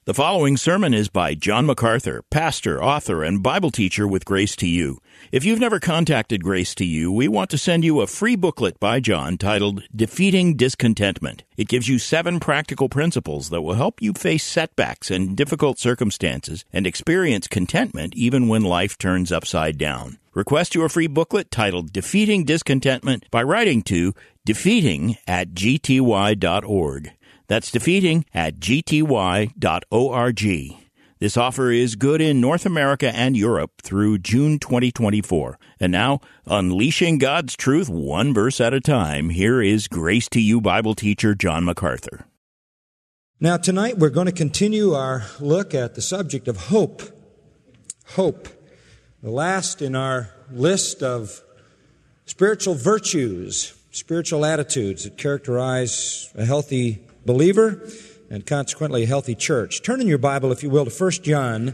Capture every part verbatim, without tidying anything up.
The following sermon is by John MacArthur, pastor, author, and Bible teacher with Grace to You. If you've never contacted Grace to You, we want to send you a free booklet by John titled Defeating Discontentment. It gives you seven practical principles that will help you face setbacks and difficult circumstances and experience contentment even when life turns upside down. Request your free booklet titled Defeating Discontentment by writing to defeating at g t y dot org. That's defeating at g t y dot org. This offer is good in North America and Europe through June twenty twenty-four. And now, unleashing God's truth one verse at a time, here is Grace to You Bible teacher John MacArthur. Now tonight we're going to continue our look at the subject of hope. Hope. The last in our list of spiritual virtues, spiritual attitudes that characterize a healthy believer and consequently a healthy church. Turn in your Bible, if you will, to First John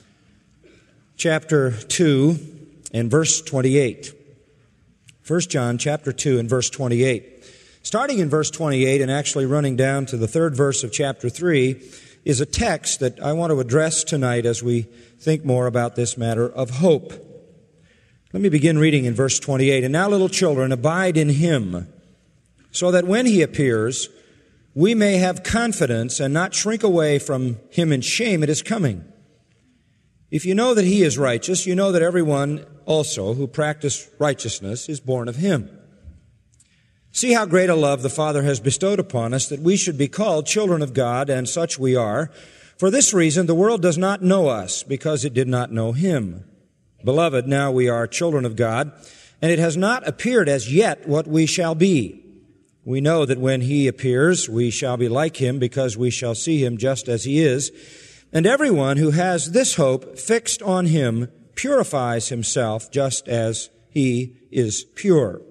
chapter two and verse twenty-eight. First John chapter two and verse twenty-eight. Starting in verse twenty-eight and actually running down to the third verse of chapter three is a text that I want to address tonight as we think more about this matter of hope. Let me begin reading in verse twenty-eight. And now, little children, abide in Him, so that when He appears, we may have confidence and not shrink away from Him in shame at His coming. If you know that He is righteous, you know that everyone also who practices righteousness is born of Him. See how great a love the Father has bestowed upon us, that we should be called children of God, and such we are. For this reason, the world does not know us, because it did not know Him. Beloved, now we are children of God, and it has not appeared as yet what we shall be. We know that when He appears, we shall be like Him, because we shall see Him just as He is. And everyone who has this hope fixed on Him purifies himself just as He is pure.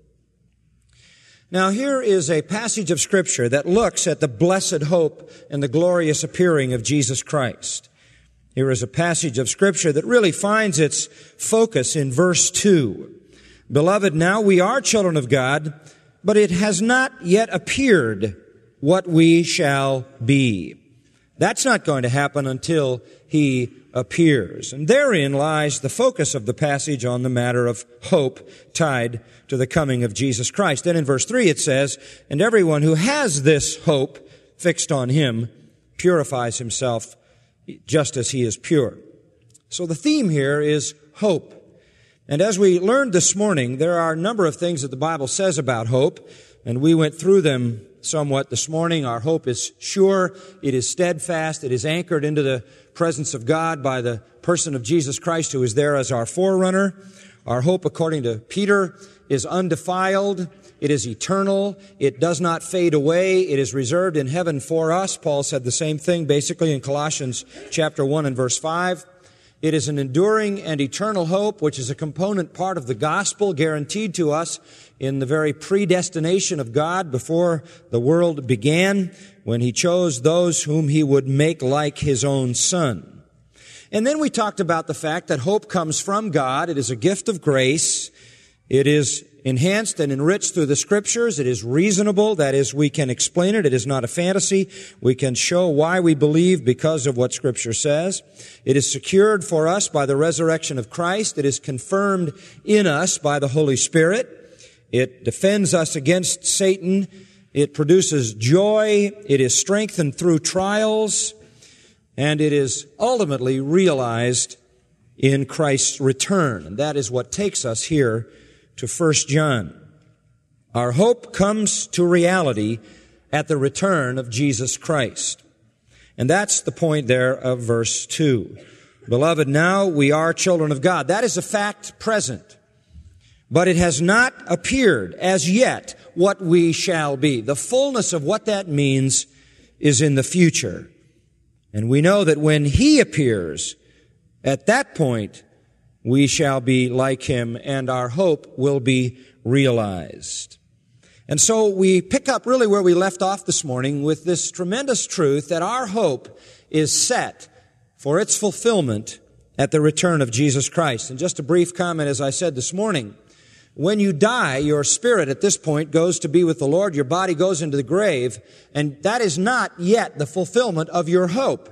Now, here is a passage of Scripture that looks at the blessed hope and the glorious appearing of Jesus Christ. Here is a passage of Scripture that really finds its focus in verse two. Beloved, now we are children of God, but it has not yet appeared what we shall be. That's not going to happen until He appears. And therein lies the focus of the passage on the matter of hope tied to the coming of Jesus Christ. Then in verse three it says, and everyone who has this hope fixed on Him purifies himself just as He is pure. So the theme here is hope. And as we learned this morning, there are a number of things that the Bible says about hope, and we went through them somewhat this morning. Our hope is sure, it is steadfast, it is anchored into the presence of God by the person of Jesus Christ, who is there as our forerunner. Our hope, according to Peter, is undefiled, it is eternal, it does not fade away, it is reserved in heaven for us. Paul said the same thing basically in Colossians chapter one and verse five. It is an enduring and eternal hope, which is a component part of the gospel guaranteed to us in the very predestination of God before the world began, when He chose those whom He would make like His own Son. And then we talked about the fact that hope comes from God. It is a gift of grace. It is enhanced and enriched through the Scriptures. It is reasonable. That is, we can explain it. It is not a fantasy. We can show why we believe because of what Scripture says. It is secured for us by the resurrection of Christ. It is confirmed in us by the Holy Spirit. It defends us against Satan. It produces joy. It is strengthened through trials. And it is ultimately realized in Christ's return. And that is what takes us here to First John. Our hope comes to reality at the return of Jesus Christ. And that's the point there of verse two. Beloved, now we are children of God. That is a fact present. But it has not appeared as yet what we shall be. The fullness of what that means is in the future. And we know that when He appears, at that point, we shall be like Him, and our hope will be realized. And so we pick up really where we left off this morning with this tremendous truth that our hope is set for its fulfillment at the return of Jesus Christ. And just a brief comment, as I said this morning, when you die, your spirit at this point goes to be with the Lord, your body goes into the grave, and that is not yet the fulfillment of your hope.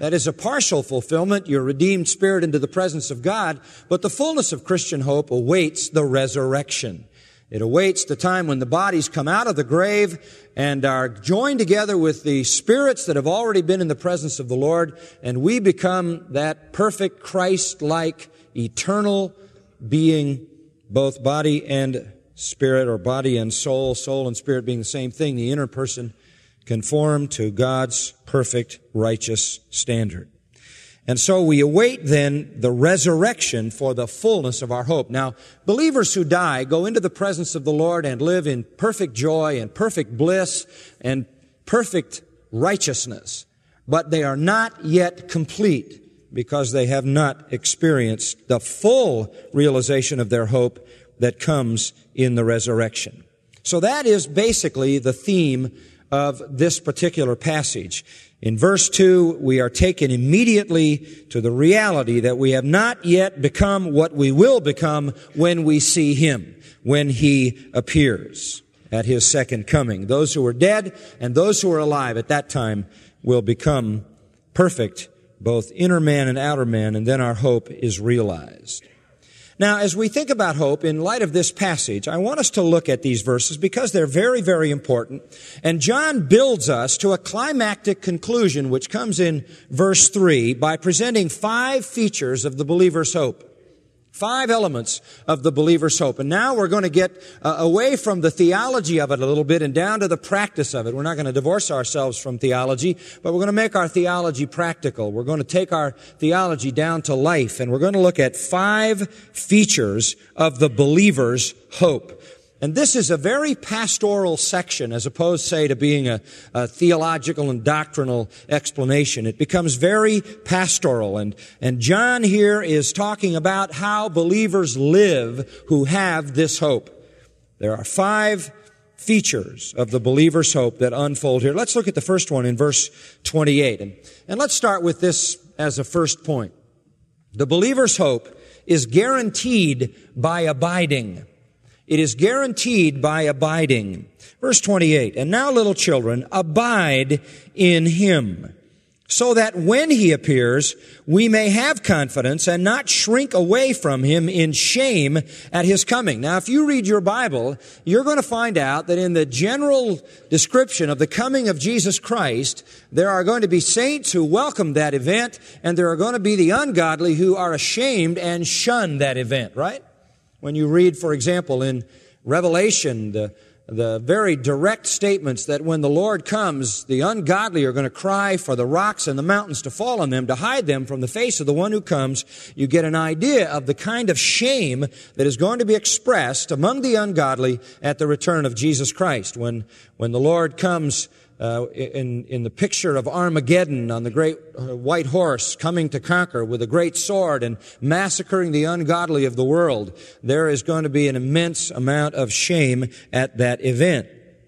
That is a partial fulfillment, your redeemed spirit into the presence of God, but the fullness of Christian hope awaits the resurrection. It awaits the time when the bodies come out of the grave and are joined together with the spirits that have already been in the presence of the Lord, and we become that perfect Christ-like, eternal being, both body and spirit, or body and soul, soul and spirit being the same thing, the inner person conformed to God's perfect righteous standard. And so we await then the resurrection for the fullness of our hope. Now, believers who die go into the presence of the Lord and live in perfect joy and perfect bliss and perfect righteousness, but they are not yet complete because they have not experienced the full realization of their hope that comes in the resurrection. So that is basically the theme of this particular passage. In verse two, we are taken immediately to the reality that we have not yet become what we will become when we see Him, when He appears at His second coming. Those who are dead and those who are alive at that time will become perfect, both inner man and outer man, and then our hope is realized. Now, as we think about hope, in light of this passage, I want us to look at these verses because they're very, very important. And John builds us to a climactic conclusion, which comes in verse three, by presenting five features of the believer's hope. Five elements of the believer's hope. And now we're going to get uh, away from the theology of it a little bit and down to the practice of it. We're not going to divorce ourselves from theology, but we're going to make our theology practical. We're going to take our theology down to life, and we're going to look at five features of the believer's hope. And this is a very pastoral section as opposed, say, to being a, a theological and doctrinal explanation. It becomes very pastoral. And, and John here is talking about how believers live who have this hope. There are five features of the believer's hope that unfold here. Let's look at the first one in verse twenty-eight. And, and let's start with this as a first point. The believer's hope is guaranteed by abiding. It is guaranteed by abiding. Verse twenty-eight, and now, little children, abide in Him, so that when He appears, we may have confidence and not shrink away from Him in shame at His coming. Now, if you read your Bible, you're going to find out that in the general description of the coming of Jesus Christ, there are going to be saints who welcome that event, and there are going to be the ungodly who are ashamed and shun that event, right? When you read, for example, in Revelation, the, the very direct statements that when the Lord comes, the ungodly are going to cry for the rocks and the mountains to fall on them, to hide them from the face of the one who comes, you get an idea of the kind of shame that is going to be expressed among the ungodly at the return of Jesus Christ. When, when the Lord comes Uh, in, in the picture of Armageddon on the great uh, white horse coming to conquer with a great sword and massacring the ungodly of the world, there is going to be an immense amount of shame at that event.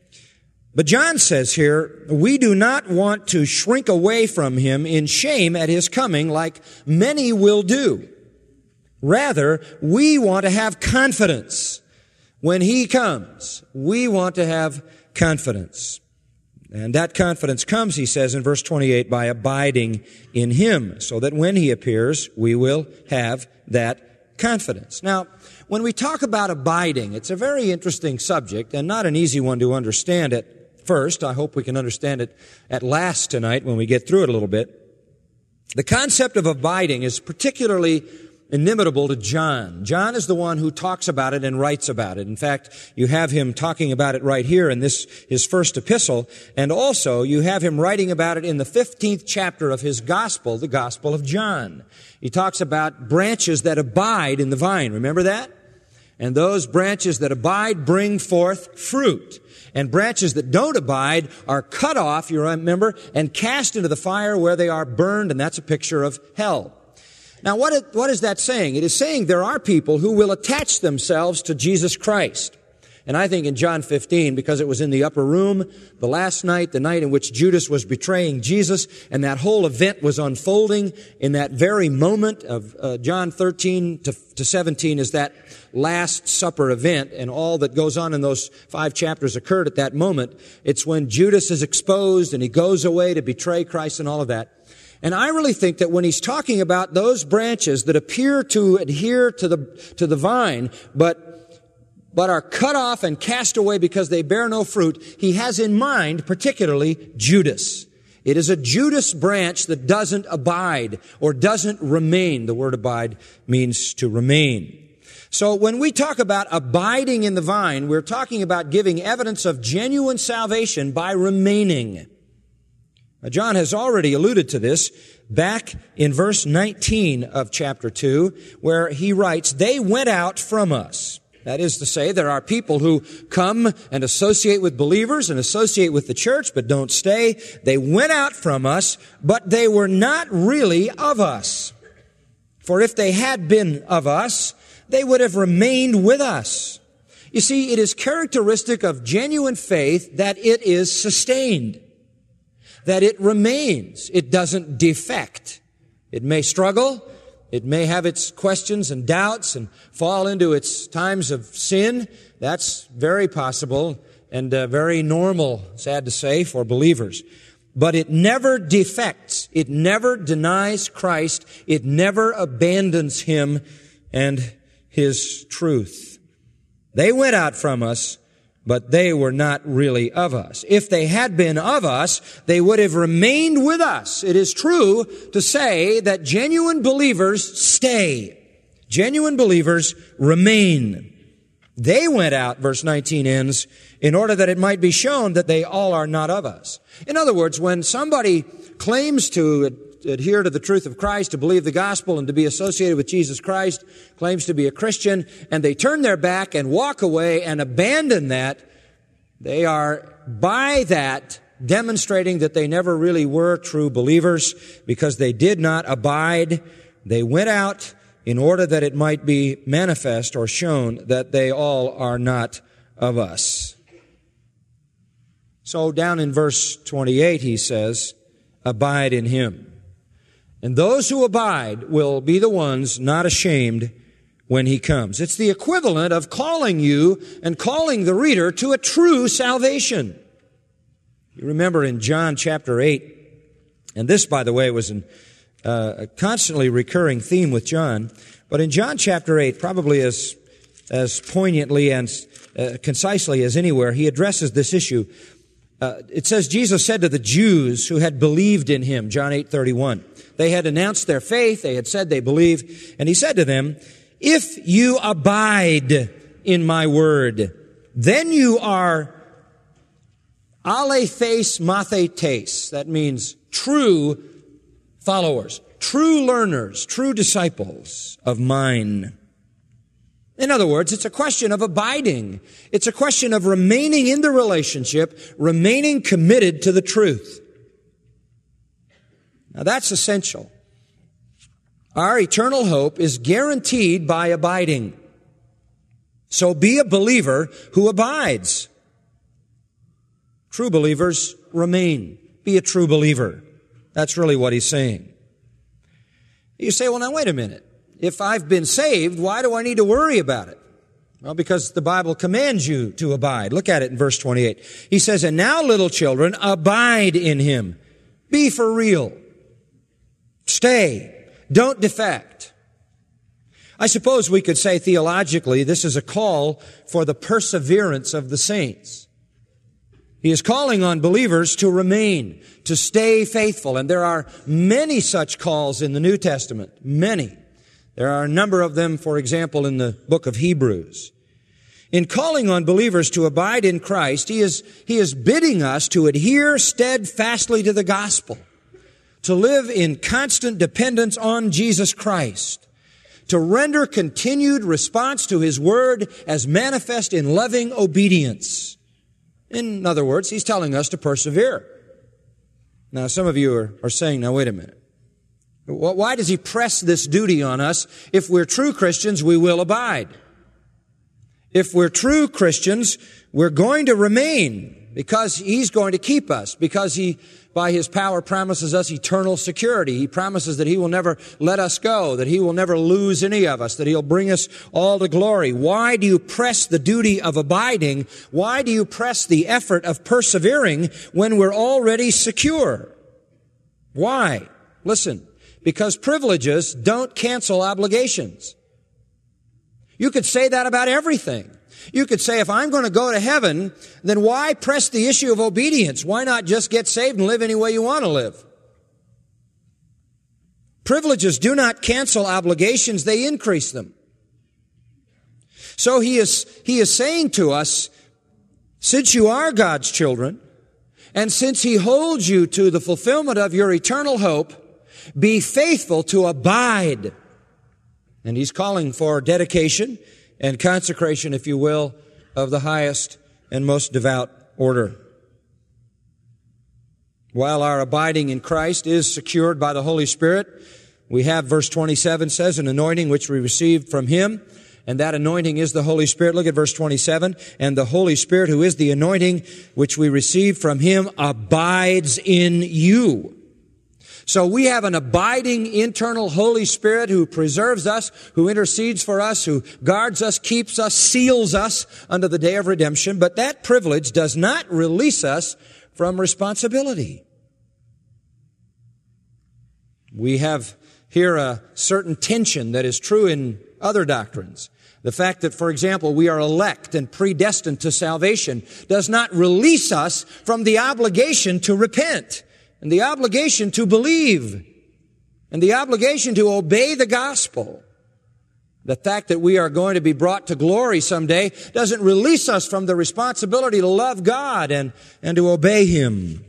But John says here, we do not want to shrink away from Him in shame at His coming like many will do. Rather, we want to have confidence. When He comes, we want to have confidence. And that confidence comes, he says in verse twenty-eight, by abiding in Him, so that when He appears, we will have that confidence. Now, when we talk about abiding, it's a very interesting subject and not an easy one to understand at first. I hope we can understand it at last tonight when we get through it a little bit. The concept of abiding is particularly inimitable to John. John is the one who talks about it and writes about it. In fact, you have him talking about it right here in this, his first epistle, and also you have him writing about it in the fifteenth chapter of his gospel, the Gospel of John. He talks about branches that abide in the vine. Remember that? And those branches that abide bring forth fruit. And branches that don't abide are cut off, you remember, and cast into the fire where they are burned, and that's a picture of hell. Now, what, it, what is that saying? It is saying there are people who will attach themselves to Jesus Christ. And I think in John fifteen, because it was in the upper room, the last night, the night in which Judas was betraying Jesus, and that whole event was unfolding in that very moment of uh, John thirteen to, to seventeen is that Last Supper event, and all that goes on in those five chapters occurred at that moment. It's when Judas is exposed and he goes away to betray Christ and all of that. And I really think that when he's talking about those branches that appear to adhere to the, to the vine, but, but are cut off and cast away because they bear no fruit, he has in mind particularly Judas. It is a Judas branch that doesn't abide or doesn't remain. The word abide means to remain. So when we talk about abiding in the vine, we're talking about giving evidence of genuine salvation by remaining. Now, John has already alluded to this back in verse nineteen of chapter two, where he writes, "They went out from us." That is to say, there are people who come and associate with believers and associate with the church, but don't stay. They went out from us, but they were not really of us. For if they had been of us, they would have remained with us. You see, it is characteristic of genuine faith that it is sustained, that it remains. It doesn't defect. It may struggle. It may have its questions and doubts and fall into its times of sin. That's very possible and uh, very normal, sad to say, for believers. But it never defects. It never denies Christ. It never abandons Him and His truth. They went out from us, but they were not really of us. If they had been of us, they would have remained with us. It is true to say that genuine believers stay. Genuine believers remain. They went out, verse nineteen ends, in order that it might be shown that they all are not of us. In other words, when somebody claims to adhere to the truth of Christ, to believe the gospel and to be associated with Jesus Christ, claims to be a Christian, and they turn their back and walk away and abandon that, they are by that demonstrating that they never really were true believers because they did not abide. They went out in order that it might be manifest or shown that they all are not of us. So down in verse twenty-eight he says, "Abide in Him. And those who abide will be the ones not ashamed when He comes." It's the equivalent of calling you and calling the reader to a true salvation. You remember in John chapter eight, and this, by the way, was an, uh, a constantly recurring theme with John, but in John chapter eight, probably as, as poignantly and uh, concisely as anywhere, he addresses this issue. Uh, it says, Jesus said to the Jews who had believed in Him, John eight thirty-one. They had announced their faith. They had said they believe. And He said to them, "If you abide in my word, then you are aletheis mathetes." That means true followers, true learners, true disciples of mine. In other words, it's a question of abiding. It's a question of remaining in the relationship, remaining committed to the truth. Now that's essential. Our eternal hope is guaranteed by abiding. So be a believer who abides. True believers remain. Be a true believer. That's really what he's saying. You say, well, now wait a minute. If I've been saved, why do I need to worry about it? Well, because the Bible commands you to abide. Look at it in verse twenty-eight. He says, "And now, little children, abide in Him." Be for real. Stay. Don't defect. I suppose we could say theologically this is a call for the perseverance of the saints. He is calling on believers to remain, to stay faithful. And there are many such calls in the New Testament. Many. There are a number of them, for example, in the book of Hebrews. In calling on believers to abide in Christ, He is, He is bidding us to adhere steadfastly to the gospel, to live in constant dependence on Jesus Christ, to render continued response to His word as manifest in loving obedience. In other words, He's telling us to persevere. Now, some of you are, are saying, now wait a minute. Why does He press this duty on us? If we're true Christians, we will abide. If we're true Christians, we're going to remain because He's going to keep us, because He, by His power, promises us eternal security. He promises that He will never let us go, that He will never lose any of us, that He'll bring us all to glory. Why do you press the duty of abiding? Why do you press the effort of persevering when we're already secure? Why? Listen, because privileges don't cancel obligations. You could say that about everything. You could say, if I'm going to go to heaven, then why press the issue of obedience? Why not just get saved and live any way you want to live? Privileges do not cancel obligations, they increase them. So he is, he is saying to us, since you are God's children, and since He holds you to the fulfillment of your eternal hope, be faithful to abide. And He's calling for dedication and consecration, if you will, of the highest and most devout order. While our abiding in Christ is secured by the Holy Spirit, we have, verse twenty-seven says, an anointing which we received from Him, and that anointing is the Holy Spirit. Look at verse twenty-seven. And the Holy Spirit, who is the anointing which we received from Him, abides in you. So we have an abiding internal Holy Spirit who preserves us, who intercedes for us, who guards us, keeps us, seals us unto the day of redemption. But that privilege does not release us from responsibility. We have here a certain tension that is true in other doctrines. The fact that, for example, we are elect and predestined to salvation does not release us from the obligation to repent and the obligation to believe and the obligation to obey the gospel. The fact that we are going to be brought to glory someday doesn't release us from the responsibility to love God and, and to obey Him.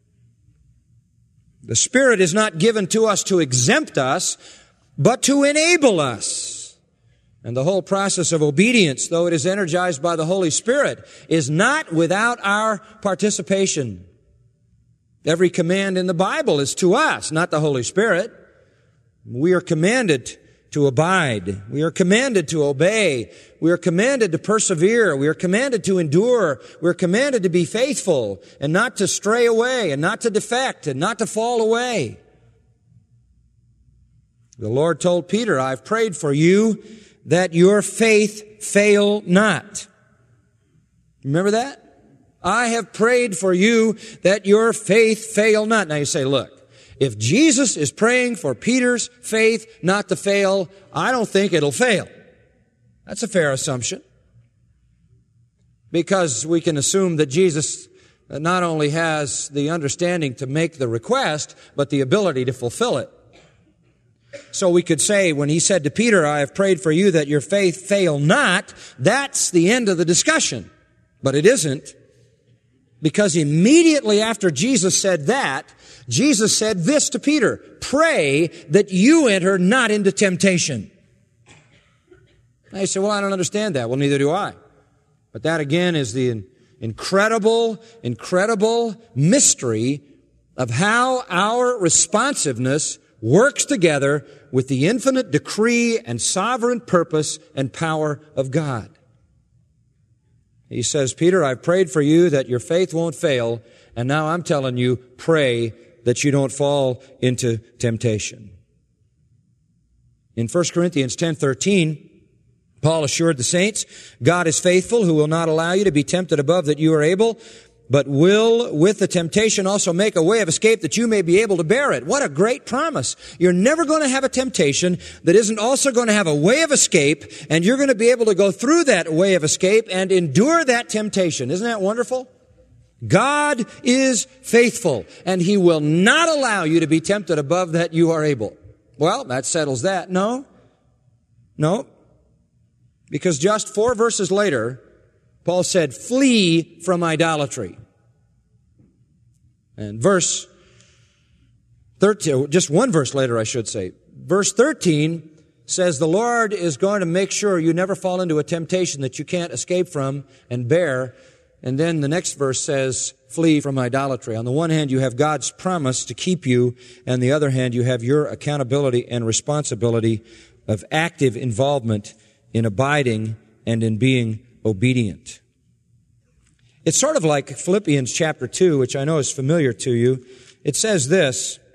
The Spirit is not given to us to exempt us, but to enable us. And the whole process of obedience, though it is energized by the Holy Spirit, is not without our participation. Every command in the Bible is to us, not the Holy Spirit. We are commanded to abide. We are commanded to obey. We are commanded to persevere. We are commanded to endure. We are commanded to be faithful and not to stray away and not to defect and not to fall away. The Lord told Peter, I've prayed for you that your faith fail not. Remember that? I have prayed for you that your faith fail not. Now you say, look, if Jesus is praying for Peter's faith not to fail, I don't think it'll fail. That's a fair assumption. Because we can assume that Jesus not only has the understanding to make the request, but the ability to fulfill it. So we could say, when He said to Peter, I have prayed for you that your faith fail not, that's the end of the discussion. But it isn't. Because immediately after Jesus said that, Jesus said this to Peter, pray that you enter not into temptation. Now you say, well, I don't understand that. Well, neither do I. But that again is the incredible, incredible mystery of how our responsiveness works together with the infinite decree and sovereign purpose and power of God. He says, Peter, I've prayed for you that your faith won't fail, and now I'm telling you, pray that you don't fall into temptation. In First Corinthians ten thirteen, Paul assured the saints, God is faithful, who will not allow you to be tempted above that you are able, but will, with the temptation, also make a way of escape that you may be able to bear it. What a great promise. You're never going to have a temptation that isn't also going to have a way of escape, and you're going to be able to go through that way of escape and endure that temptation. Isn't that wonderful? God is faithful, and He will not allow you to be tempted above that you are able. Well, that settles that. No. No. Because just four verses later, Paul said, flee from idolatry. And verse thirteen, just one verse later, I should say, verse thirteen says the Lord is going to make sure you never fall into a temptation that you can't escape from and bear. And then the next verse says, flee from idolatry. On the one hand, you have God's promise to keep you, and the other hand, you have your accountability and responsibility of active involvement in abiding and in being obedient. It's sort of like Philippians chapter two, which I know is familiar to you. It says this,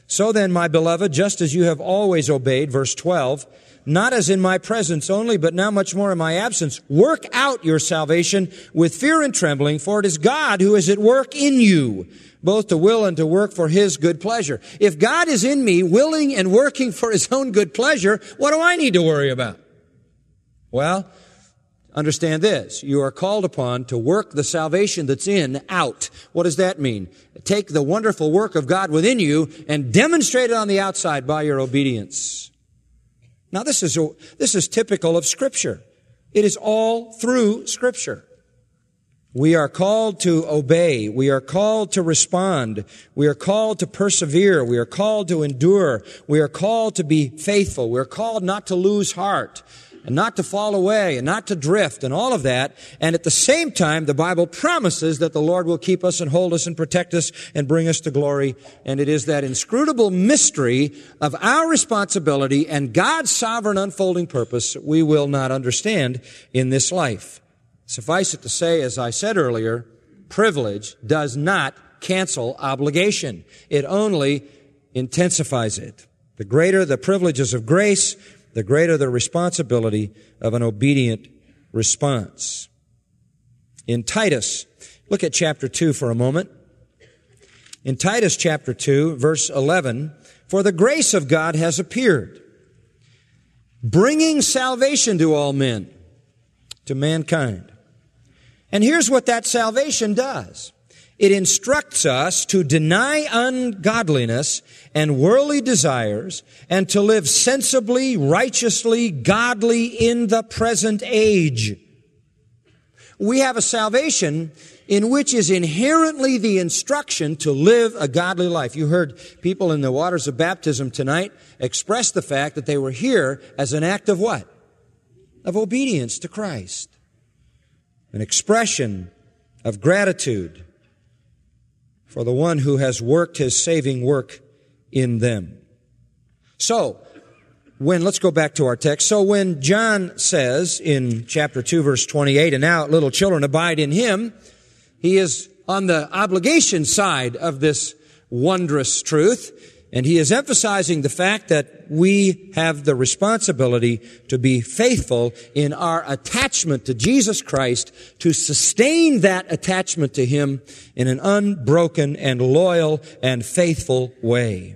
So then, my beloved, just as you have always obeyed, verse twelve, not as in my presence only, but now much more in my absence, work out your salvation with fear and trembling, for it is God who is at work in you, both to will and to work for His good pleasure. If God is in me, willing and working for His own good pleasure, what do I need to worry about? Well, understand this. You are called upon to work the salvation that's in out. What does that mean? Take the wonderful work of God within you and demonstrate it on the outside by your obedience. Now, this is, this is typical of Scripture. It is all through Scripture. We are called to obey. We are called to respond. We are called to persevere. We are called to endure. We are called to be faithful. We are called not to lose heart and not to fall away and not to drift and all of that. And at the same time, the Bible promises that the Lord will keep us and hold us and protect us and bring us to glory. And it is that inscrutable mystery of our responsibility and God's sovereign unfolding purpose we will not understand in this life. Suffice it to say, as I said earlier, privilege does not cancel obligation. It only intensifies it. The greater the privileges of grace, the greater the responsibility of an obedient response. In Titus, look at chapter two for a moment. In Titus chapter two, verse eleven, for the grace of God has appeared, bringing salvation to all men, to mankind. And here's what that salvation does. It instructs us to deny ungodliness and worldly desires and to live sensibly, righteously, godly in the present age. We have a salvation in which is inherently the instruction to live a godly life. You heard people in the waters of baptism tonight express the fact that they were here as an act of what? Of obedience to Christ. An expression of gratitude for the one who has worked His saving work in them. So, when, let's go back to our text. So when John says in chapter two, verse twenty-eight, and now little children abide in Him, he is on the obligation side of this wondrous truth. And he is emphasizing the fact that we have the responsibility to be faithful in our attachment to Jesus Christ, to sustain that attachment to Him in an unbroken and loyal and faithful way.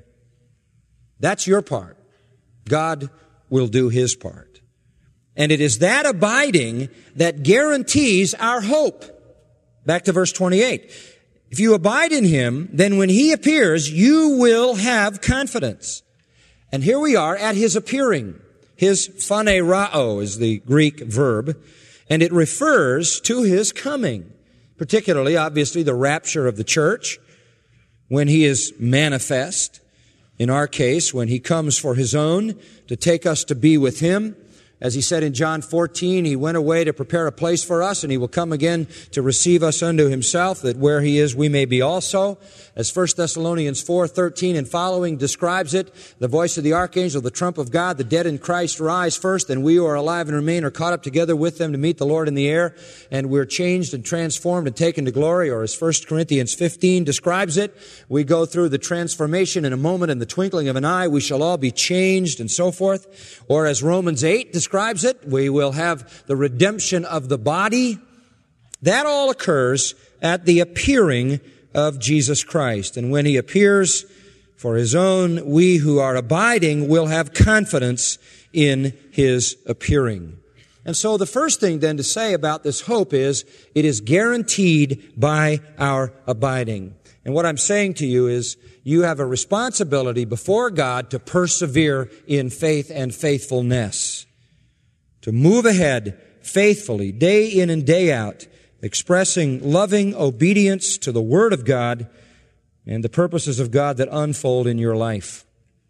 That's your part. God will do His part. And it is that abiding that guarantees our hope. Back to verse twenty-eight. If you abide in Him, then when He appears, you will have confidence. And here we are at His appearing. His phanerao is the Greek verb, and it refers to His coming, particularly, obviously, the rapture of the church, when He is manifest. In our case, when He comes for His own to take us to be with Him. As He said in John fourteen, He went away to prepare a place for us, and He will come again to receive us unto Himself, that where He is, we may be also. As First Thessalonians four thirteen and following describes it, the voice of the archangel, the trump of God, the dead in Christ rise first, and we who are alive and remain are caught up together with them to meet the Lord in the air, and we're changed and transformed and taken to glory. Or as First Corinthians fifteen describes it, we go through the transformation in a moment, in the twinkling of an eye, we shall all be changed, and so forth. Or as Romans eight describes describes it, we will have the redemption of the body. That all occurs at the appearing of Jesus Christ. And when He appears for His own, we who are abiding will have confidence in His appearing. And so the first thing then to say about this hope is, it is guaranteed by our abiding. And what I'm saying to you is, you have a responsibility before God to persevere in faith and faithfulness. To move ahead faithfully, day in and day out, expressing loving obedience to the Word of God and the purposes of God that unfold in your life.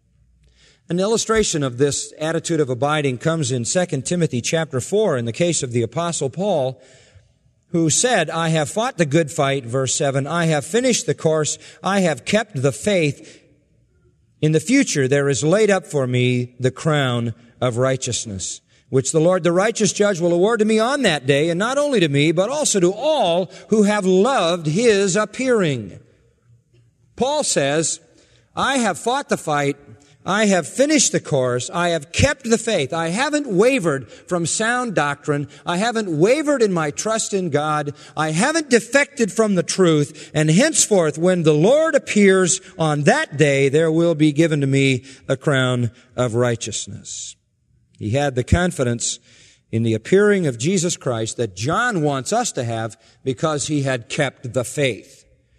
An illustration of this attitude of abiding comes in Second Timothy chapter four, in the case of the Apostle Paul, who said, I have fought the good fight, verse seven, I have finished the course, I have kept the faith. In the future there is laid up for me the crown of righteousness, which the Lord, the righteous judge, will award to me on that day, and not only to me, but also to all who have loved His appearing. Paul says, I have fought the fight. I have finished the course. I have kept the faith. I haven't wavered from sound doctrine. I haven't wavered in my trust in God. I haven't defected from the truth. And henceforth, when the Lord appears on that day, there will be given to me a crown of righteousness. He had the confidence in the appearing of Jesus Christ that John wants us to have because he had kept the faith.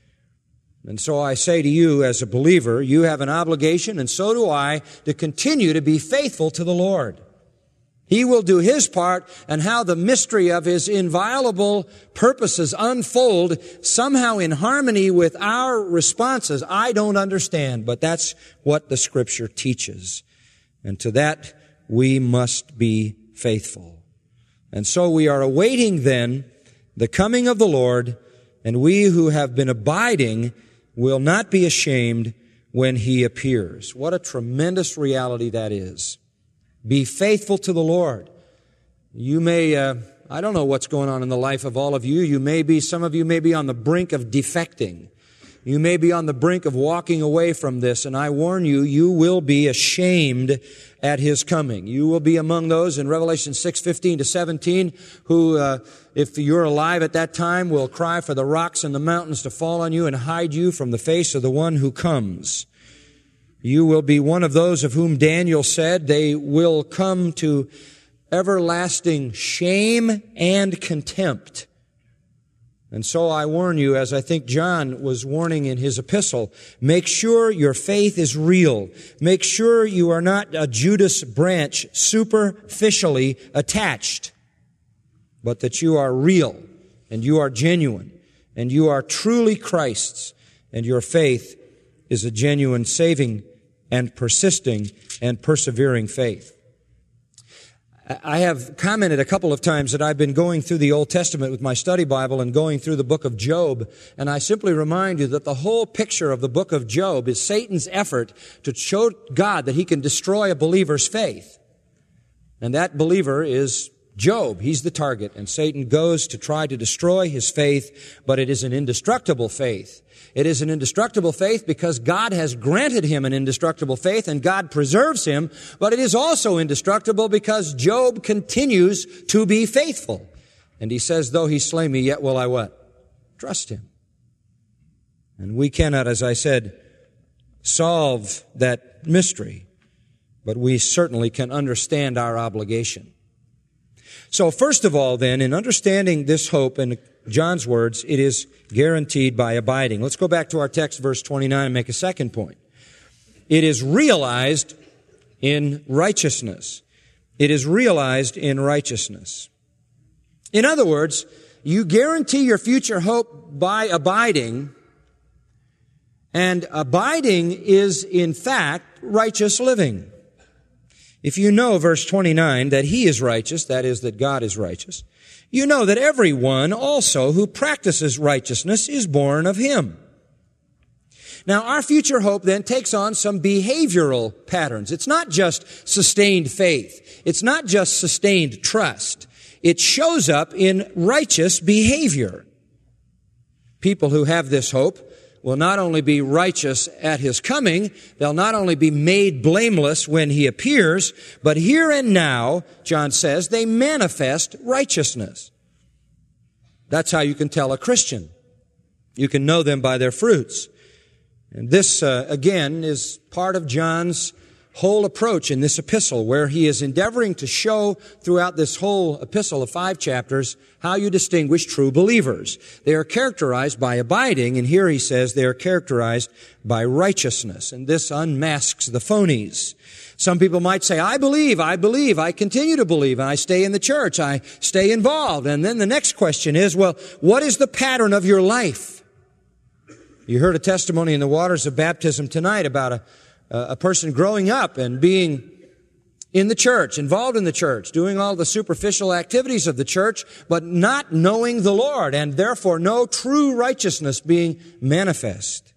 And so I say to you as a believer, you have an obligation, and so do I, to continue to be faithful to the Lord. He will do His part, and how the mystery of His inviolable purposes unfold somehow in harmony with our responses, I don't understand, but that's what the Scripture teaches. And to that, we must be faithful. And so we are awaiting then the coming of the Lord, and we who have been abiding will not be ashamed when He appears. What a tremendous reality that is. Be faithful to the Lord. You may, uh, I don't know what's going on in the life of all of you. You may be, some of you may be on the brink of defecting. You may be on the brink of walking away from this, and I warn you, you will be ashamed at His coming. You will be among those in Revelation six fifteen to seventeen who, uh, if you're alive at that time, will cry for the rocks and the mountains to fall on you and hide you from the face of the one who comes. You will be one of those of whom Daniel said they will come to everlasting shame and contempt. And so I warn you, as I think John was warning in his epistle, make sure your faith is real. Make sure you are not a Judas branch superficially attached, but that you are real and you are genuine and you are truly Christ's, and your faith is a genuine saving and persisting and persevering faith. I have commented a couple of times that I've been going through the Old Testament with my study Bible and going through the book of Job, and I simply remind you that the whole picture of the book of Job is Satan's effort to show God that he can destroy a believer's faith. And that believer is Job. He's the target, and Satan goes to try to destroy his faith, but it is an indestructible faith. It is an indestructible faith because God has granted him an indestructible faith and God preserves him, but it is also indestructible because Job continues to be faithful. And he says, though he slay me, yet will I what? Trust him. And we cannot, as I said, solve that mystery, but we certainly can understand our obligation. So first of all, then, in understanding this hope in John's words, it is guaranteed by abiding. Let's go back to our text, verse twenty-nine, and make a second point. It is realized in righteousness. It is realized in righteousness. In other words, you guarantee your future hope by abiding, and abiding is, in fact, righteous living. If you know, verse twenty-nine, that He is righteous, that is, that God is righteous, you know that everyone also who practices righteousness is born of Him. Now, our future hope then takes on some behavioral patterns. It's not just sustained faith. It's not just sustained trust. It shows up in righteous behavior. People who have this hope will not only be righteous at His coming, they'll not only be made blameless when He appears, but here and now, John says, they manifest righteousness. That's how you can tell a Christian. You can know them by their fruits. And this, uh, again, is part of John's whole approach in this epistle, where he is endeavoring to show throughout this whole epistle of five chapters how you distinguish true believers. They are characterized by abiding, and here he says they are characterized by righteousness, and this unmasks the phonies. Some people might say, I believe, I believe, I continue to believe, and I stay in the church, I stay involved. And then the next question is, well, what is the pattern of your life? You heard a testimony in the waters of baptism tonight about a a person growing up and being in the church, involved in the church, doing all the superficial activities of the church, but not knowing the Lord, and therefore no true righteousness being manifest.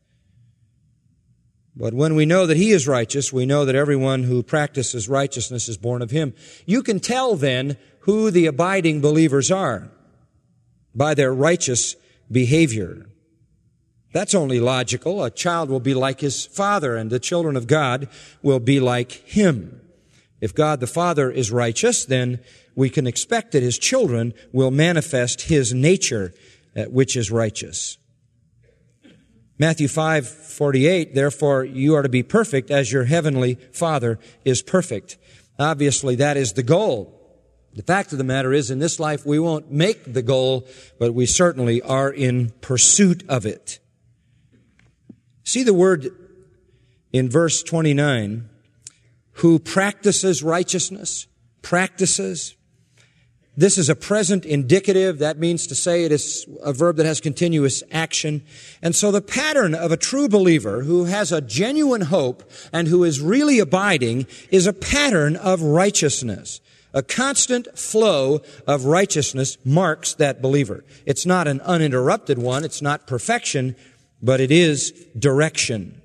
But when we know that He is righteous, we know that everyone who practices righteousness is born of Him. You can tell then who the abiding believers are by their righteous behavior. That's only logical. A child will be like his father, and the children of God will be like him. If God the Father is righteous, then we can expect that his children will manifest his nature, uh, which is righteous. Matthew five forty-eight, therefore you are to be perfect as your heavenly Father is perfect. Obviously, that is the goal. The fact of the matter is, in this life, we won't make the goal, but we certainly are in pursuit of it. See the word in verse twenty-nine, who practices righteousness, practices. This is a present indicative. That means to say it is a verb that has continuous action. And so the pattern of a true believer who has a genuine hope and who is really abiding is a pattern of righteousness. A constant flow of righteousness marks that believer. It's not an uninterrupted one. It's not perfection, but it is direction.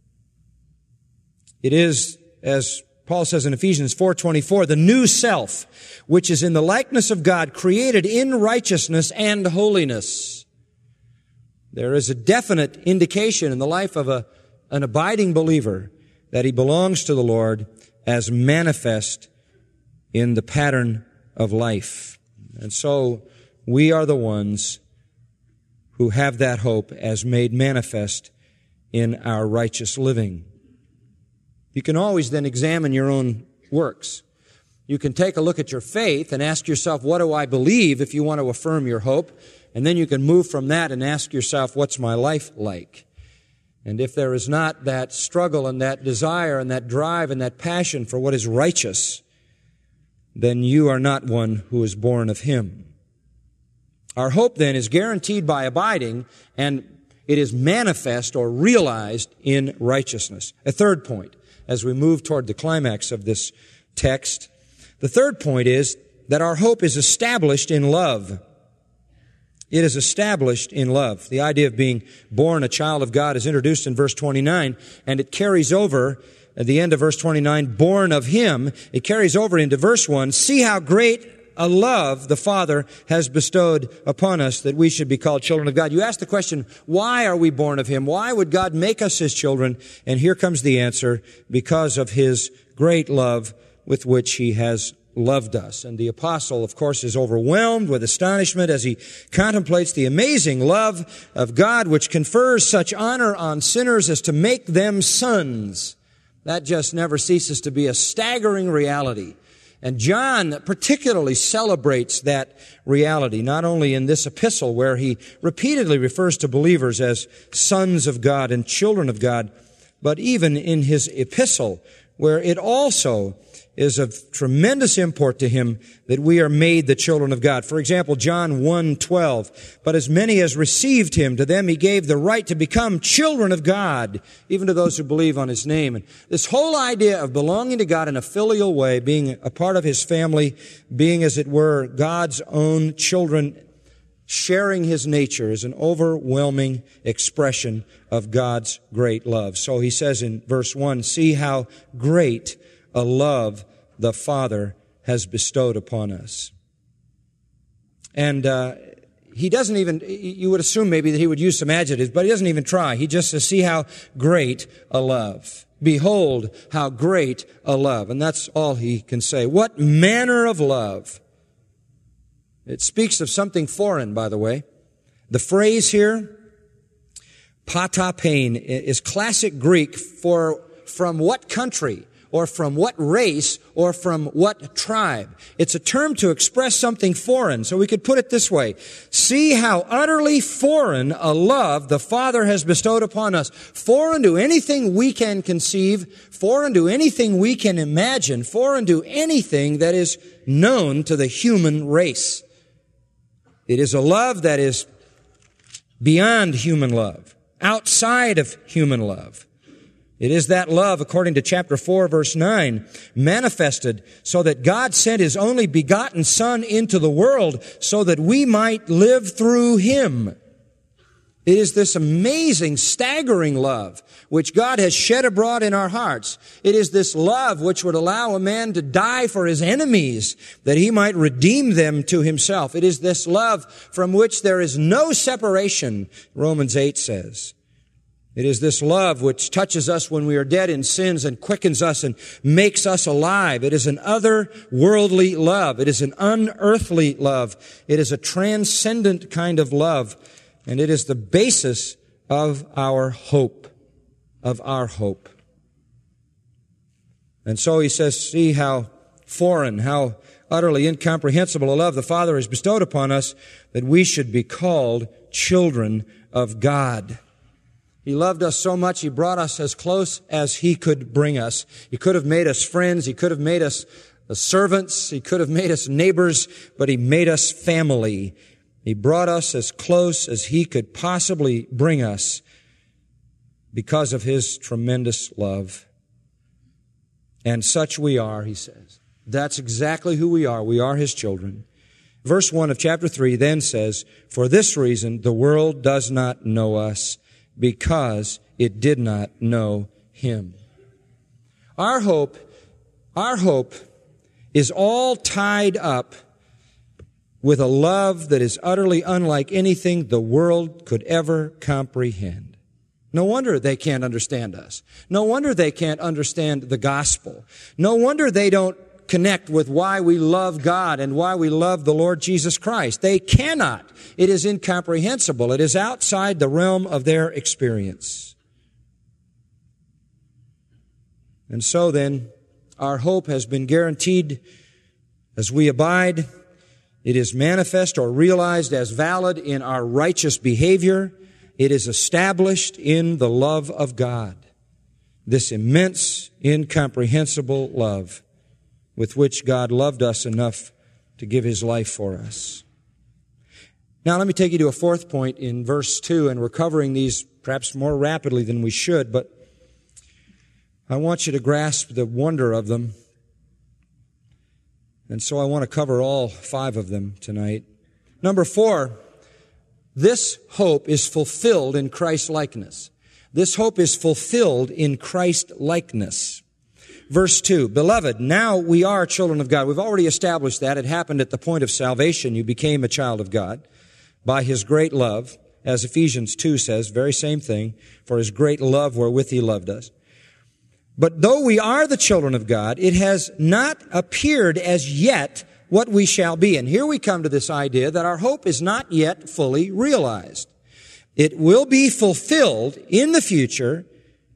It is, as Paul says in Ephesians four twenty-four, the new self, which is in the likeness of God, created in righteousness and holiness. There is a definite indication in the life of a, an abiding believer that he belongs to the Lord as manifest in the pattern of life. And so we are the ones who have that hope as made manifest in our righteous living. You can always then examine your own works. You can take a look at your faith and ask yourself, what do I believe, if you want to affirm your hope? And then you can move from that and ask yourself, what's my life like? And if there is not that struggle and that desire and that drive and that passion for what is righteous, then you are not one who is born of Him. Our hope then is guaranteed by abiding, and it is manifest or realized in righteousness. A third point, as we move toward the climax of this text, the third point is that our hope is established in love. It is established in love. The idea of being born a child of God is introduced in verse twenty-nine, and it carries over at the end of verse twenty-nine, born of Him. It carries over into verse one, see how great a love the Father has bestowed upon us that we should be called children of God. You ask the question, why are we born of Him? Why would God make us His children? And here comes the answer, because of His great love with which He has loved us. And the apostle, of course, is overwhelmed with astonishment as he contemplates the amazing love of God, which confers such honor on sinners as to make them sons. That just never ceases to be a staggering reality. And John particularly celebrates that reality, not only in this epistle where he repeatedly refers to believers as sons of God and children of God, but even in his epistle where it also is of tremendous import to him that we are made the children of God. For example, John one twelve, but as many as received Him, to them He gave the right to become children of God, even to those who believe on His name. And this whole idea of belonging to God in a filial way, being a part of His family, being, as it were, God's own children, sharing His nature, is an overwhelming expression of God's great love. So he says in verse one, see how great a love the Father has bestowed upon us. And uh, he doesn't even, you would assume maybe that he would use some adjectives, but he doesn't even try. He just says, see how great a love. Behold, how great a love. And that's all he can say. What manner of love? It speaks of something foreign, by the way. The phrase here, patapein, is classic Greek for from what country, or from what race, or from what tribe. It's a term to express something foreign. So we could put it this way. See how utterly foreign a love the Father has bestowed upon us. Foreign to anything we can conceive, foreign to anything we can imagine, foreign to anything that is known to the human race. It is a love that is beyond human love, outside of human love. It is that love, according to chapter four, verse nine, manifested so that God sent His only begotten Son into the world so that we might live through Him. It is this amazing, staggering love which God has shed abroad in our hearts. It is this love which would allow a man to die for his enemies, that he might redeem them to himself. It is this love from which there is no separation, Romans eight says. It is this love which touches us when we are dead in sins and quickens us and makes us alive. It is an otherworldly love. It is an unearthly love. It is a transcendent kind of love. And it is the basis of our hope, of our hope. And so he says, see how foreign, how utterly incomprehensible a love the Father has bestowed upon us, that we should be called children of God. He loved us so much, He brought us as close as He could bring us. He could have made us friends. He could have made us servants. He could have made us neighbors, but He made us family. He brought us as close as He could possibly bring us because of His tremendous love. And such we are, he says. That's exactly who we are. We are His children. Verse one of chapter three then says, for this reason the world does not know us, because it did not know Him. Our hope, our hope is all tied up with a love that is utterly unlike anything the world could ever comprehend. No wonder they can't understand us. No wonder they can't understand the gospel. No wonder they don't connect with why we love God and why we love the Lord Jesus Christ. They cannot. It is incomprehensible. It is outside the realm of their experience. And so then, our hope has been guaranteed as we abide. It is manifest or realized as valid in our righteous behavior. It is established in the love of God. This immense, incomprehensible love with which God loved us enough to give His life for us. Now let me take you to a fourth point in verse two, and we're covering these perhaps more rapidly than we should, but I want you to grasp the wonder of them. And so I want to cover all five of them tonight. Number four, this hope is fulfilled in Christ-likeness. This hope is fulfilled in Christ-likeness. Verse two, beloved, now we are children of God. We've already established that. It happened at the point of salvation. You became a child of God by His great love, as Ephesians two says, very same thing, for His great love wherewith He loved us. But though we are the children of God, it has not appeared as yet what we shall be. And here we come to this idea that our hope is not yet fully realized. It will be fulfilled in the future.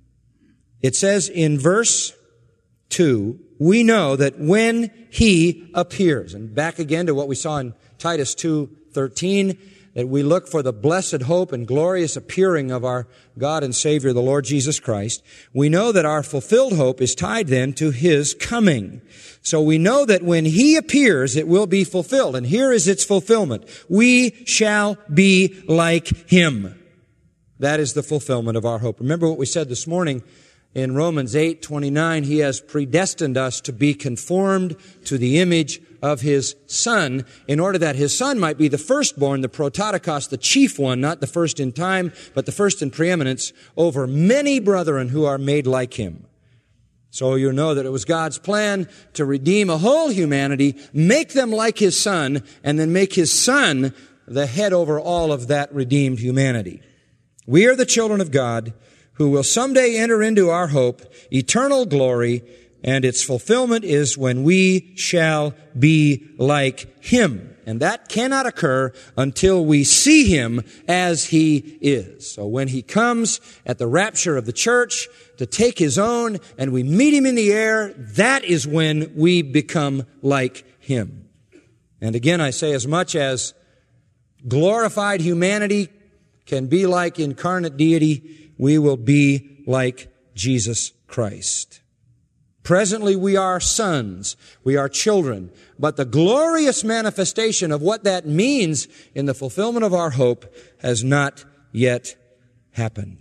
It says in verse two, we know that when He appears, and back again to what we saw in Titus two thirteen, that we look for the blessed hope and glorious appearing of our God and Savior, the Lord Jesus Christ. We know that our fulfilled hope is tied then to His coming. So we know that when He appears, it will be fulfilled. And here is its fulfillment. We shall be like Him. That is the fulfillment of our hope. Remember what we said this morning in Romans eight twenty-nine. He has predestined us to be conformed to the image of His Son, in order that His Son might be the firstborn, the prototokos, the chief one, not the first in time, but the first in preeminence, over many brethren who are made like Him. So you know that it was God's plan to redeem a whole humanity, make them like His Son, and then make His Son the head over all of that redeemed humanity. We are the children of God who will someday enter into our hope, eternal glory, and its fulfillment is when we shall be like Him. And that cannot occur until we see Him as He is. So when He comes at the rapture of the church to take His own and we meet Him in the air, that is when we become like Him. And again, I say, as much as glorified humanity can be like incarnate deity, we will be like Jesus Christ. Presently we are sons, we are children, but the glorious manifestation of what that means in the fulfillment of our hope has not yet happened.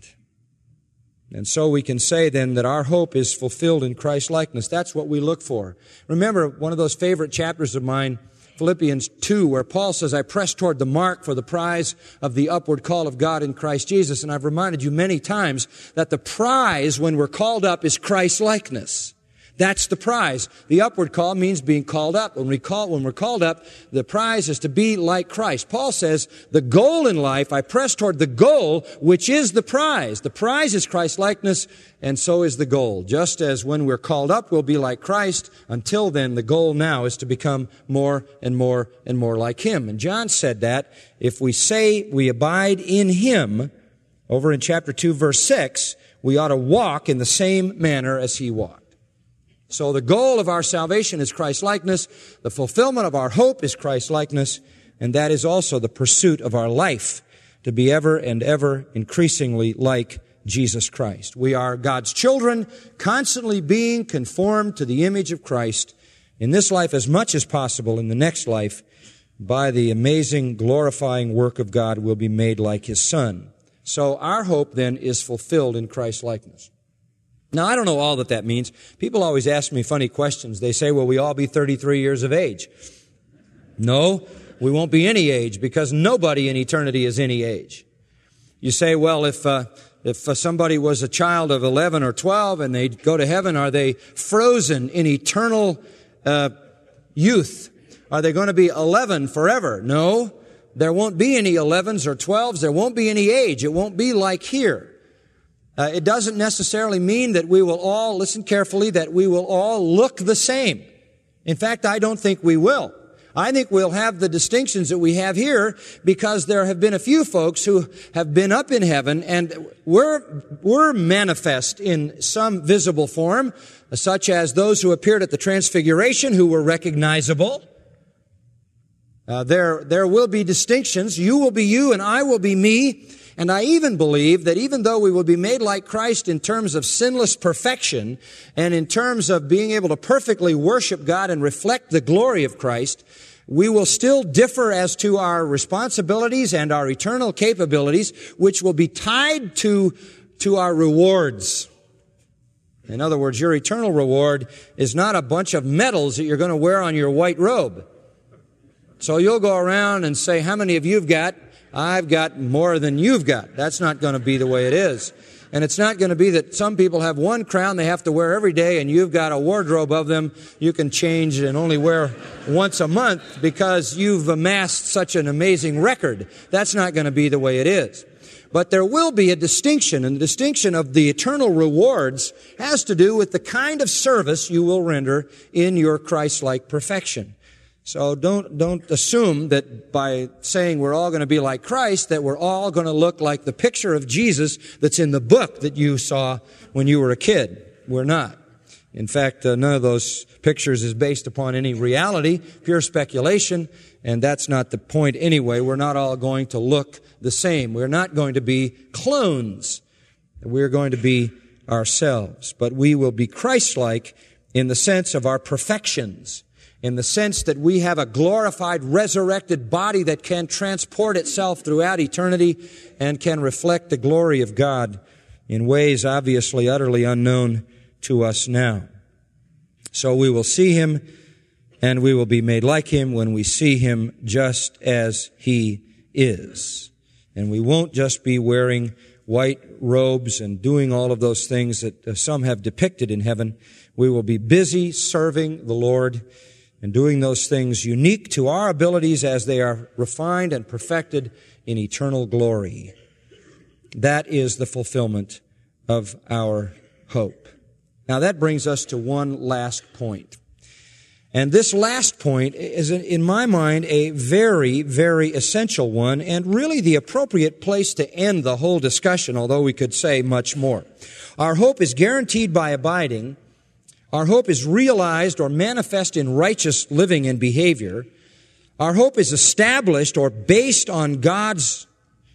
And so we can say then that our hope is fulfilled in Christ-likeness. That's what we look for. Remember, one of those favorite chapters of mine Philippians two, where Paul says, I press toward the mark for the prize of the upward call of God in Christ Jesus. And I've reminded you many times that the prize when we're called up is Christ-likeness. That's the prize. The upward call means being called up. When we call, when we're called up, the prize is to be like Christ. Paul says, the goal in life, I press toward the goal, which is the prize. The prize is Christ-likeness, and so is the goal. Just as when we're called up, we'll be like Christ. Until then, the goal now is to become more and more and more like Him. And John said that if we say we abide in Him, over in chapter two, verse six, we ought to walk in the same manner as He walked. So the goal of our salvation is Christ-likeness. The fulfillment of our hope is Christ-likeness. And that is also the pursuit of our life, to be ever and ever increasingly like Jesus Christ. We are God's children, constantly being conformed to the image of Christ in this life as much as possible. In the next life, by the amazing glorifying work of God, we'll be made like His Son. So our hope then is fulfilled in Christ-likeness. Now, I don't know all that that means. People always ask me funny questions. They say, will we all be thirty-three years of age? No, we won't be any age, because nobody in eternity is any age. You say, well, if uh, if uh, somebody was a child of eleven or twelve and they go to heaven, are they frozen in eternal uh, youth? Are they going to be eleven forever? No, there won't be any elevens or twelves. There won't be any age. It won't be like here. Uh, it doesn't necessarily mean that we will all, listen carefully, that we will all look the same. In fact, I don't think we will. I think we'll have the distinctions that we have here, because there have been a few folks who have been up in heaven and were, were manifest in some visible form, such as those who appeared at the Transfiguration, who were recognizable. Uh, there, there will be distinctions. You will be you and I will be me. And I even believe that even though we will be made like Christ in terms of sinless perfection and in terms of being able to perfectly worship God and reflect the glory of Christ, we will still differ as to our responsibilities and our eternal capabilities, which will be tied to, to our rewards. In other words, your eternal reward is not a bunch of medals that you're going to wear on your white robe. So you'll go around and say, how many of you have got? I've got more than you've got. That's not going to be the way it is. And it's not going to be that some people have one crown they have to wear every day and you've got a wardrobe of them you can change and only wear once a month because you've amassed such an amazing record. That's not going to be the way it is. But there will be a distinction, and the distinction of the eternal rewards has to do with the kind of service you will render in your Christ-like perfection. So don't, don't assume that by saying we're all going to be like Christ, that we're all going to look like the picture of Jesus that's in the book that you saw when you were a kid. We're not. In fact, uh, none of those pictures is based upon any reality, pure speculation, and that's not the point anyway. We're not all going to look the same. We're not going to be clones. We're going to be ourselves. But we will be Christ-like in the sense of our perfections, in the sense that we have a glorified, resurrected body that can transport itself throughout eternity and can reflect the glory of God in ways obviously utterly unknown to us now. So we will see Him, and we will be made like Him when we see Him just as He is. And we won't just be wearing white robes and doing all of those things that some have depicted in heaven. We will be busy serving the Lord and doing those things unique to our abilities as they are refined and perfected in eternal glory. That is the fulfillment of our hope. Now that brings us to one last point. And this last point is, in my mind, a very, very essential one, and really the appropriate place to end the whole discussion, although we could say much more. Our hope is guaranteed by abiding. Our hope is realized or manifest in righteous living and behavior. Our hope is established or based on God's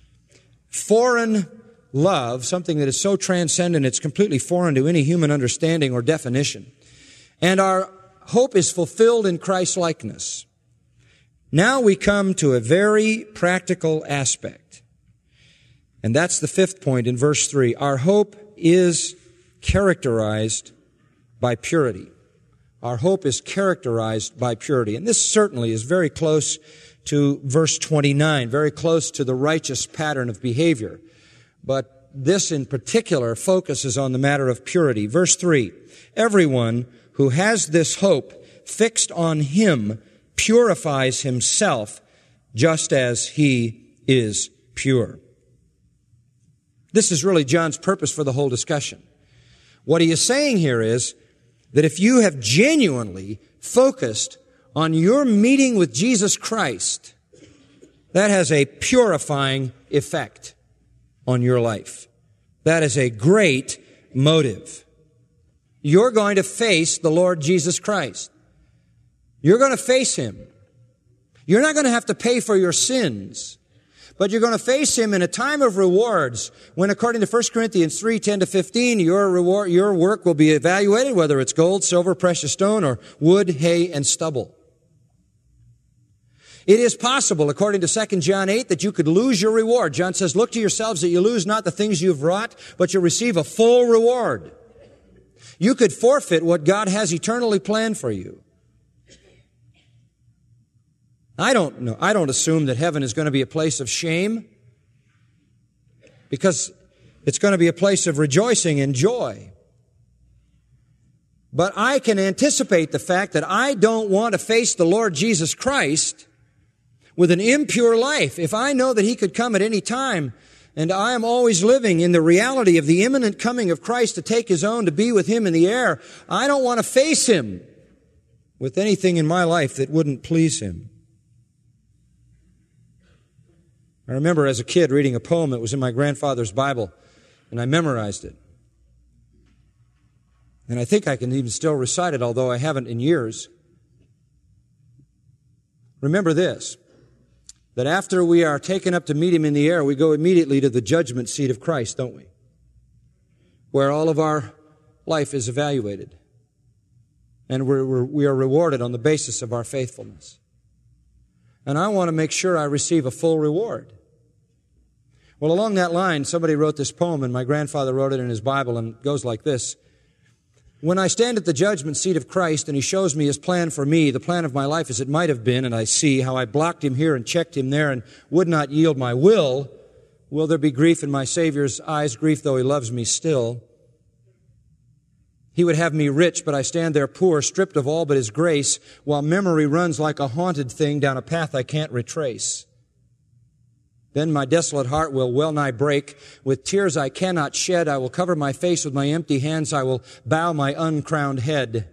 foreign love, something that is so transcendent it's completely foreign to any human understanding or definition. And our hope is fulfilled in Christ-likeness. Now we come to a very practical aspect. And that's the fifth point in verse three. Our hope is characterized by purity. Our hope is characterized by purity. And this certainly is very close to verse twenty-nine, very close to the righteous pattern of behavior. But this in particular focuses on the matter of purity. Verse three, everyone who has this hope fixed on him purifies himself just as he is pure. This is really John's purpose for the whole discussion. What he is saying here is that if you have genuinely focused on your meeting with Jesus Christ, that has a purifying effect on your life. That is a great motive. You're going to face the Lord Jesus Christ. You're going to face Him. You're not going to have to pay for your sins, but you're going to face Him in a time of rewards when, according to First Corinthians three, ten to fifteen, your reward, your work will be evaluated, whether it's gold, silver, precious stone, or wood, hay, and stubble. It is possible, according to Second John eight, that you could lose your reward. John says, look to yourselves that you lose not the things you've wrought, but you receive a full reward. You could forfeit what God has eternally planned for you. I don't know. I don't assume that heaven is going to be a place of shame, because it's going to be a place of rejoicing and joy. But I can anticipate the fact that I don't want to face the Lord Jesus Christ with an impure life. If I know that He could come at any time, and I am always living in the reality of the imminent coming of Christ to take His own, to be with Him in the air, I don't want to face Him with anything in my life that wouldn't please Him. I remember as a kid reading a poem that was in my grandfather's Bible, and I memorized it. And I think I can even still recite it, although I haven't in years. Remember this, that after we are taken up to meet Him in the air, we go immediately to the judgment seat of Christ, don't we? Where all of our life is evaluated. And we're, we're, we are rewarded on the basis of our faithfulness. And I want to make sure I receive a full reward. Well, along that line, somebody wrote this poem, and my grandfather wrote it in his Bible, and it goes like this. When I stand at the judgment seat of Christ and He shows me His plan for me, the plan of my life as it might have been, and I see how I blocked Him here and checked Him there and would not yield my will, will there be grief in my Savior's eyes, grief though He loves me still? He would have me rich, but I stand there poor, stripped of all but His grace, while memory runs like a haunted thing down a path I can't retrace. Then my desolate heart will well nigh break. With tears I cannot shed, I will cover my face with my empty hands. I will bow my uncrowned head.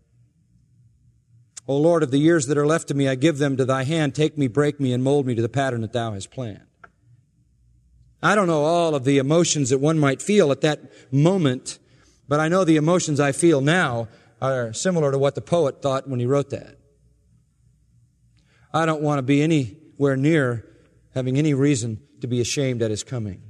O Lord, of the years that are left to me, I give them to Thy hand. Take me, break me, and mold me to the pattern that Thou hast planned. I don't know all of the emotions that one might feel at that moment, but I know the emotions I feel now are similar to what the poet thought when he wrote that. I don't want to be anywhere near having any reason to be ashamed at His coming.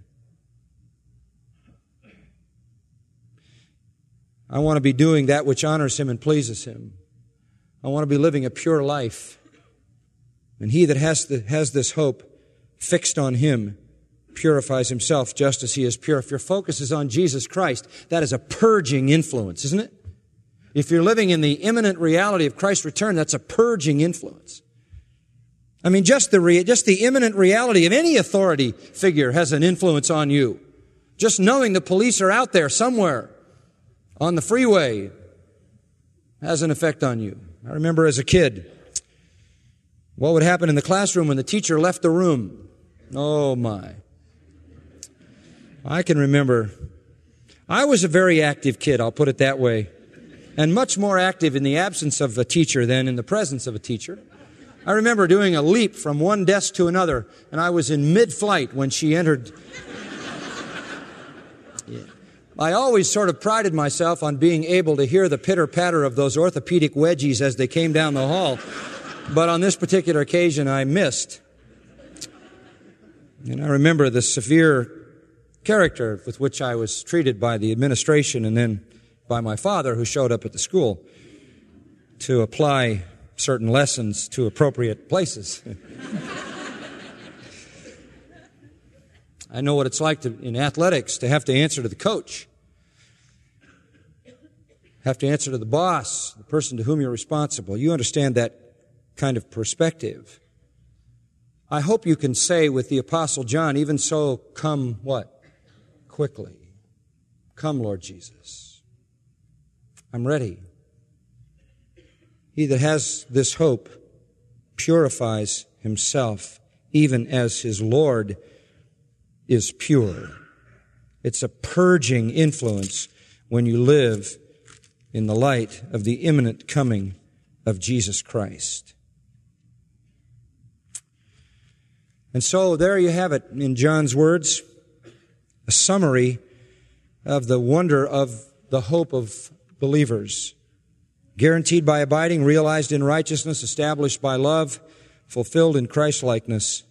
I want to be doing that which honors Him and pleases Him. I want to be living a pure life. And he that has, the, has this hope fixed on Him purifies himself just as He is pure. If your focus is on Jesus Christ, that is a purging influence, isn't it? If you're living in the imminent reality of Christ's return, that's a purging influence. I mean, just the re- just the imminent reality of any authority figure has an influence on you. Just knowing the police are out there somewhere on the freeway has an effect on you. I remember as a kid, what would happen in the classroom when the teacher left the room? Oh my. I can remember, I was a very active kid, I'll put it that way, and much more active in the absence of a teacher than in the presence of a teacher. I remember doing a leap from one desk to another, and I was in mid-flight when she entered. Yeah. I always sort of prided myself on being able to hear the pitter-patter of those orthopedic wedgies as they came down the hall, but on this particular occasion I missed. And I remember the severe character with which I was treated by the administration and then by my father, who showed up at the school to apply certain lessons to appropriate places. I know what it's like to, in athletics to have to answer to the coach. have to answer to the boss, the person to whom you're responsible. You understand that kind of perspective. I hope you can say with the Apostle John, even so, come what? Quickly. Come, Lord Jesus. I'm ready. He that has this hope purifies himself, even as his Lord is pure. It's a purging influence when you live in the light of the imminent coming of Jesus Christ. And so there you have it in John's words, a summary of the wonder of the hope of believers. Guaranteed by abiding, realized in righteousness, established by love, fulfilled in Christ-likeness,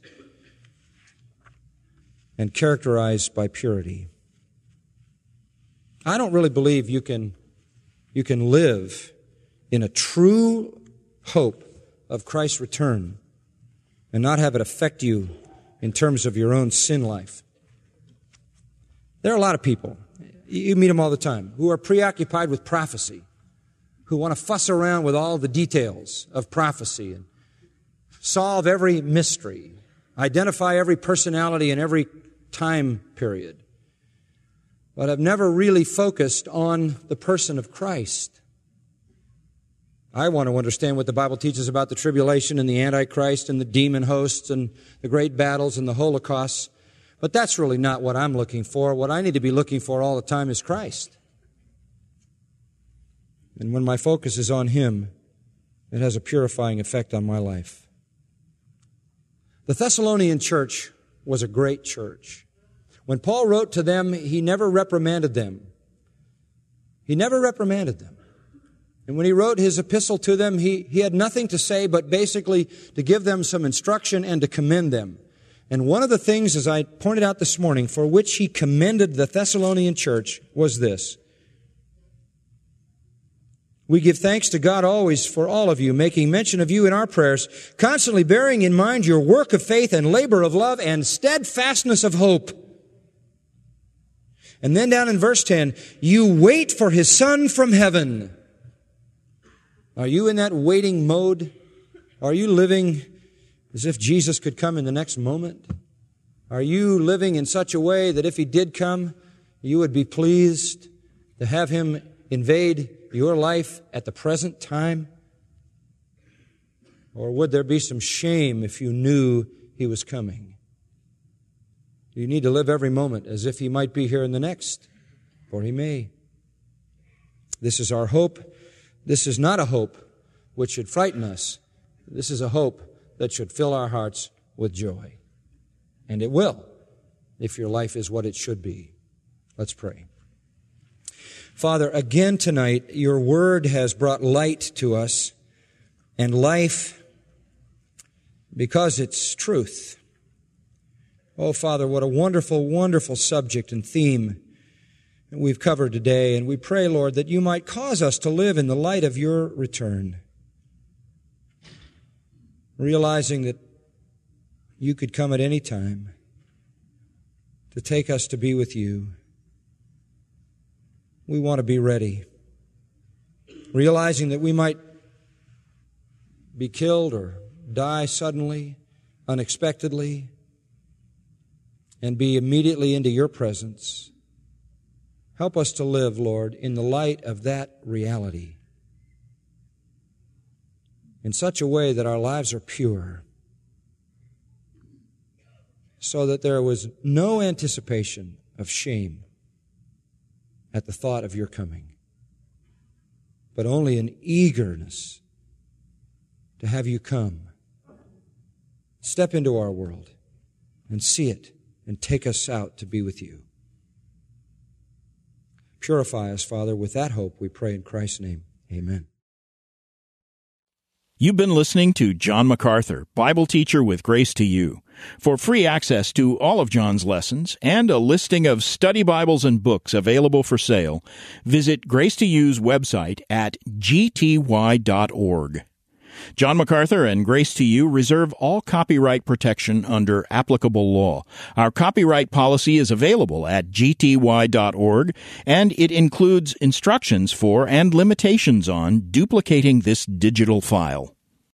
and characterized by purity. I don't really believe you can, you can live in a true hope of Christ's return and not have it affect you in terms of your own sin life. There are a lot of people, you meet them all the time, who are preoccupied with prophecy, who want to fuss around with all the details of prophecy and solve every mystery, identify every personality in every time period, but have never really focused on the person of Christ. I want to understand what the Bible teaches about the tribulation and the Antichrist and the demon hosts and the great battles and the Holocaust, but that's really not what I'm looking for. What I need to be looking for all the time is Christ. And when my focus is on Him, it has a purifying effect on my life. The Thessalonian church was a great church. When Paul wrote to them, he never reprimanded them. He never reprimanded them. And when he wrote his epistle to them, he, he had nothing to say but basically to give them some instruction and to commend them. And one of the things, as I pointed out this morning, for which he commended the Thessalonian church was this: we give thanks to God always for all of you, making mention of you in our prayers, constantly bearing in mind your work of faith and labor of love and steadfastness of hope. And then down in verse ten, you wait for His Son from heaven. Are you in that waiting mode? Are you living as if Jesus could come in the next moment? Are you living in such a way that if He did come, you would be pleased to have Him invade your life at the present time? Or would there be some shame if you knew He was coming? You need to live every moment as if He might be here in the next, for He may. This is our hope. This is not a hope which should frighten us. This is a hope that should fill our hearts with joy. And it will, if your life is what it should be. Let's pray. Father, again tonight, your word has brought light to us and life because it's truth. Oh, Father, what a wonderful, wonderful subject and theme that we've covered today. And we pray, Lord, that you might cause us to live in the light of your return, realizing that you could come at any time to take us to be with you. We want to be ready, realizing that we might be killed or die suddenly, unexpectedly, and be immediately into your presence. Help us to live, Lord, in the light of that reality, in such a way that our lives are pure, so that there was no anticipation of shame at the thought of your coming, but only an eagerness to have you come, step into our world and see it and take us out to be with you. Purify us, Father, with that hope, we pray in Christ's name. Amen. You've been listening to John MacArthur, Bible teacher with Grace to You. For free access to all of John's lessons and a listing of study Bibles and books available for sale, visit Grace to You's website at g t y dot org. John MacArthur and Grace to You reserve all copyright protection under applicable law. Our copyright policy is available at g t y dot org, and it includes instructions for and limitations on duplicating this digital file.